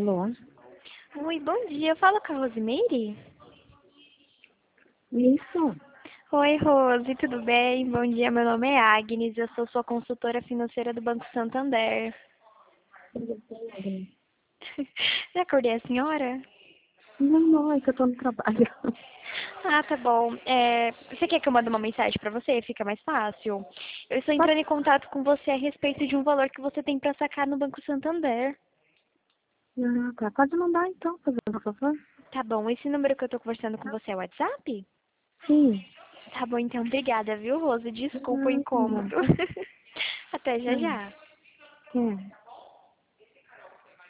Alô? Oi, bom dia. Eu falo com a Rosimeire? Isso. Oi, Rose, tudo bem? Bom dia, meu nome é Agnes, eu sou sua consultora financeira do Banco Santander. Já acordei a senhora? Não, é que eu tô no trabalho. Ah, tá bom. Você quer que eu mande uma mensagem pra você? Fica mais fácil. Eu estou Pode, entrando em contato com você a respeito de um valor que você tem pra sacar no Banco Santander. tá. Pode mandar então, fazendo por favor. Tá bom, esse número que eu tô conversando com você é o WhatsApp? Sim. Tá bom, então, obrigada, viu, Rose? Desculpa o Não, incômodo. não. Até já Não. já. É.